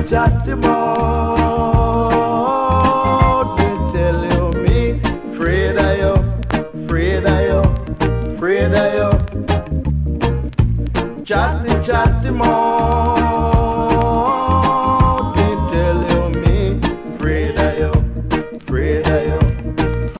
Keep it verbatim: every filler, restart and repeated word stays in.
chatty mouth. Me tell you, me afraid of you, afraid of you, afraid of you. Chatty, chatty mouth.